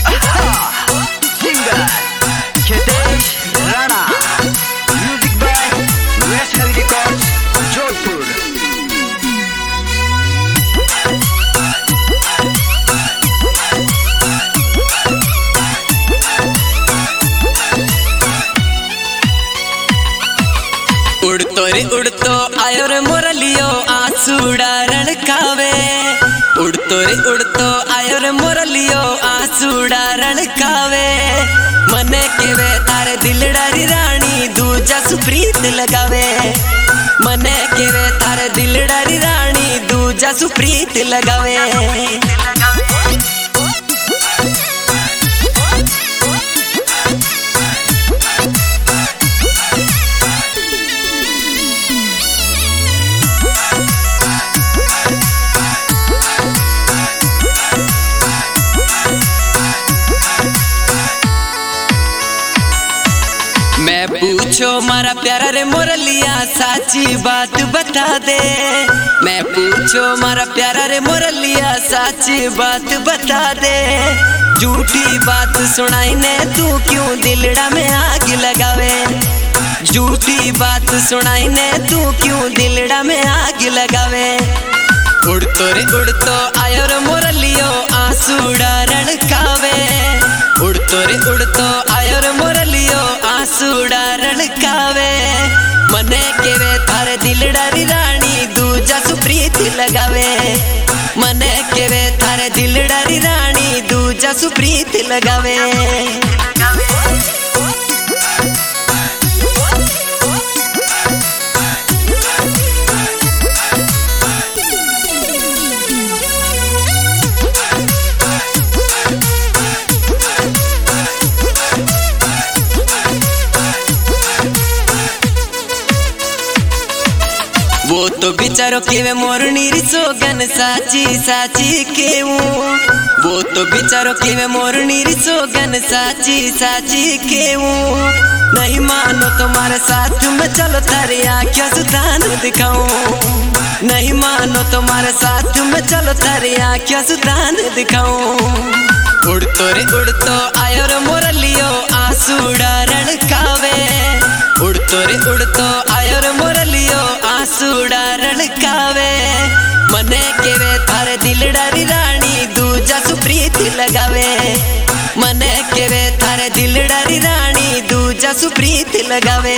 Singer Kitesh Rana, music by National Records, Jodhpur. उड़तो आयो रे मोरलियो आंसूड़ा रणकावे। उड़तो आयो रे मोरलियो आंसूड़ा रणकावे। मने केवे तारे दिलडारी रानी दूजा सुप्रीत लगावे। मने केवे तारे दिलडारी रानी दूजा सुप्रीत लगावे। मैं पूछो मारा प्यारा रे मोरलिया साची बात बता दे। मैं पूछो मारा प्यारा रे मोरलिया साची बात बता दे। झूठी बात सुनाई ने तू क्यों दिलड़ा में आग लगावे। झूठी बात सुनाई ने तू क्यों दिलड़ा में आग लगावे। उड़तो आयो रे मोरलियो आंसूड़ा रणकावे। उड़तो आयो रे मोरलियो आंसूड़ा रणकावे। मने केवे थारे दिलडारी रानी दूजा सुप्रीत लगावे। मने केवे थारे दिलडारी रानी दूजा सुप्रीत लगावे। वो तो बिचारो केवे मोरनी री सोगन साची साची केवू। वो तो बिचारो केवे मोरनी री सोगन साची साची केवू। नहीं मानो तुम्हारे साथ में चलो तारी आँखों सुतान दिखाऊं। नहीं मानो तुम्हारे साथ में चलो तारी आँखों सुतान दिखाऊं। उड़तो आयो रे मोरलियो आंसूड़ा रणकावे। उड़तो आयो रे मोरलियो आंसूड़ा रणकावे। मने केवे थारे दिलडारी रानी दूजा सुप्रीत लगावे। मने केवे थारे दिलडारी रानी दूजा सुप्रीत लगावे।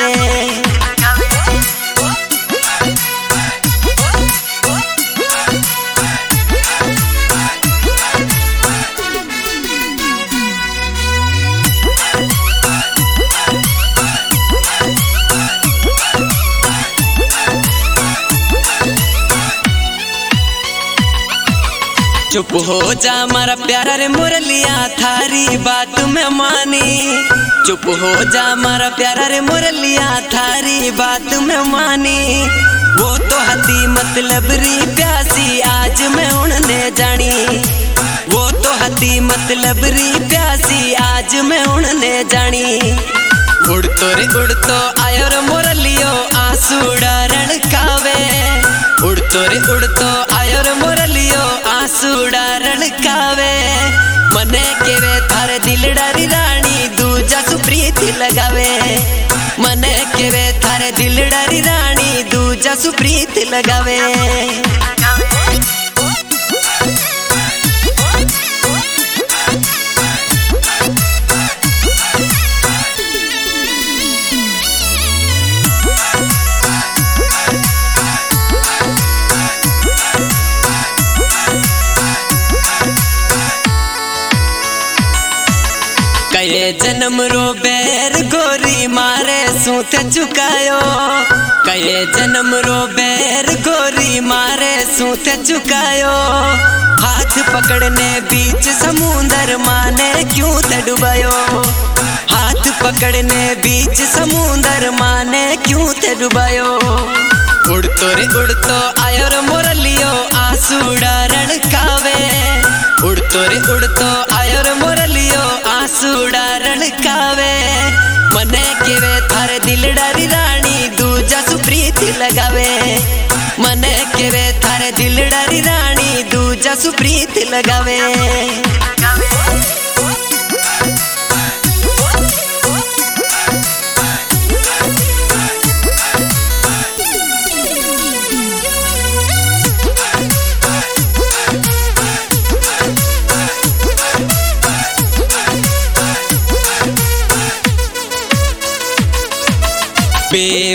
चुप हो जा मारा प्यारा रे मोरलिया थारी बात में मानी। चुप हो जा मारा प्यारा रे मोरलिया थारी बात में मानी। वो तो हती मतलब री प्यासी आज मैं उड़ने जानी। वो तो हती मतलब री प्यासी आज मैं उड़ने जानी। उड़तो आयो रे मोरलियो आंसूड़ा रणकावे। उड़तो आयो रे मोरलियो आंसूड़ा रणकावे। मने केवे थारे दिलडारी रानी दूजा सुप्रीत लगावे। मने केवे थारे दिलडारी रानी दूजा सुप्रीत लगावे। कये जन्म रो बैर गोरी मारे सूते चुकायो। कये जन्म रो बैर गोरी मारे सूते चुकायो। हाथ पकड़ने बीच समुंदर माने क्यों डुबायो। हाथ पकड़ने बीच समुंदर माने क्यों डुबायो। उड़तो आयो रे मोरलियो आंसूड़ा रणकावे। उड़तो आयो रे मोरलियो आंसूड़ा रणकावे। मने केवे थारे दिलडारी रानी दूजा सुप्रीत लगावे। मने केवे थारे दिलडारी रानी दूजा सुप्रीत लगावे।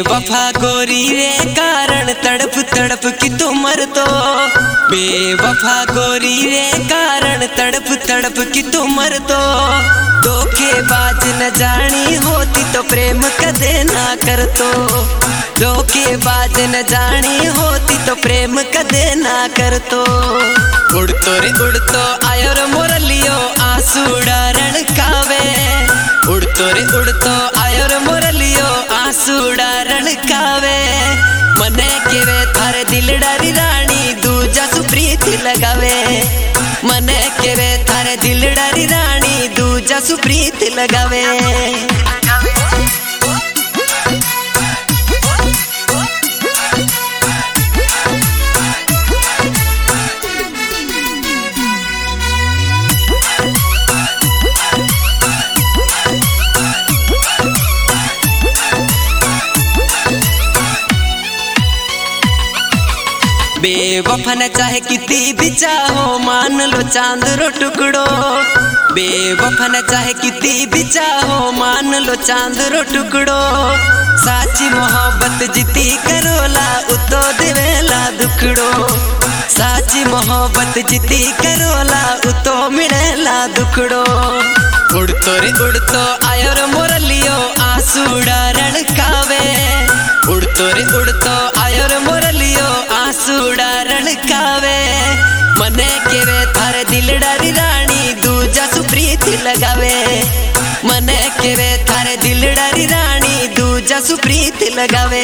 बेवफा गोरी रे कारण तड़प तड़प की तो मर तो, बेवफा गोरी रे कारण तड़प तड़प की तो मर तो, धोखेबाज न जानी होती तो प्रेम कदे ना कर तो, धोखेबाज न जानी होती तो प्रेम कदे ना कर तो। उड़तो रे उड़तो आयो रे मोरलियो आंसू डारण कावे, उड़तो रे उड़तो आयो रे मोरलियो आंसू डारण कावे, मने केवे थारे दिल डारी रानी दूजा सुप्रीत लगावे, मने केवे थारे दिल डारी रानी दूजा सुप्रीत लगावे। बेवफा न चाहे कितनी भी चाहो मान लो चांद रो टुकड़ो, बेवफा न चाहे कितनी भी चाहो मान लो चांद रो टुकड़ो, साची मोहब्बत जिती करोला उतो देवेला दुखड़ो, साची मोहब्बत जिती करोला उतो मिलेला दुखड़ो। उड़तो रे उड़तो आयो रे मोरलियो आंसू डारण कावे, उड़तो रे उड़तो आयो रे मोरलियो आंसू डारण कावे, मने केवे थारे दिल डारी रानी दूजा सुप्रीत लगावे, मने केवे थारे दिल डारी रानी दूजा सुप्रीत लगावे।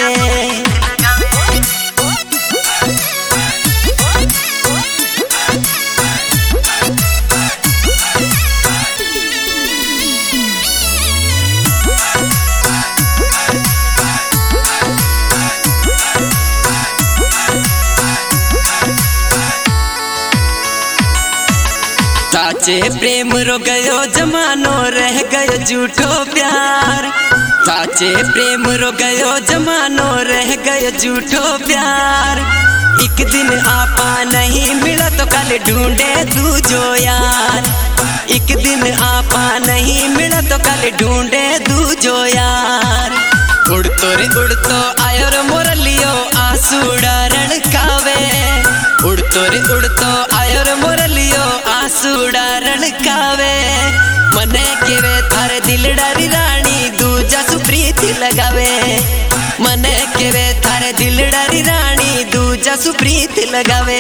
साचे प्रेम रो गयो जमानो रह गयो झूठो प्यार, साचे प्रेम रो गयो जमानो रह गयो झूठो प्यार, एक दिन आपा नहीं मिला तो कल ढूंढे दूजो यार, एक दिन आपा नहीं मिला तो कल ढूंढे दूजो यार। उड़तो रे उड़तो आयो रे मोरलियो आंसू डारण कावे, उड़तो रे उड़तो आयो रे मोरलियो आंसू डारण कावे, मने केवे थारे दिल डारी रानी दूजा सुप्रीत लगावे, मने केवे थारे दिल डारी रानी दूजा सुप्रीत लगावे।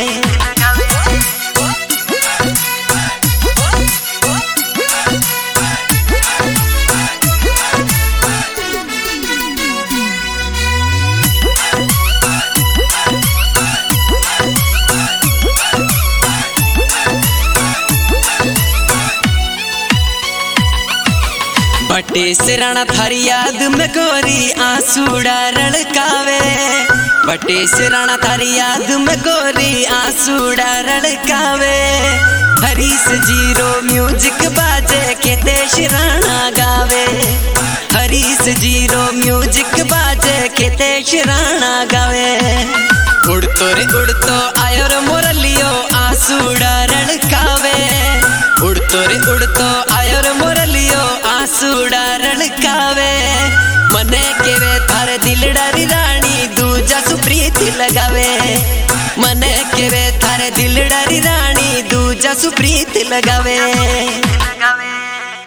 बटे से राणा थारी याद में गोरी आंसू डारण कावे, बटे से राणा थारी याद में गोरी आंसू डारण कावे, हरीश जीरो म्यूजिक बाजे के देश राणा गावे, हरीश जीरो म्यूजिक बाजे के देश राणा गावे। उड़तो रे उड़तो आयो रे मोरलियो आंसू डारण कावे, उड़तो रे उड़तो आयो रे मोरलियो आंसू डारण कावे, मने केवे थारे दिल डारी रानी दूजा सुप्रीत लगावे, मने केवे थारे दिल डारी रानी दूजा सुप्रीत लगावे।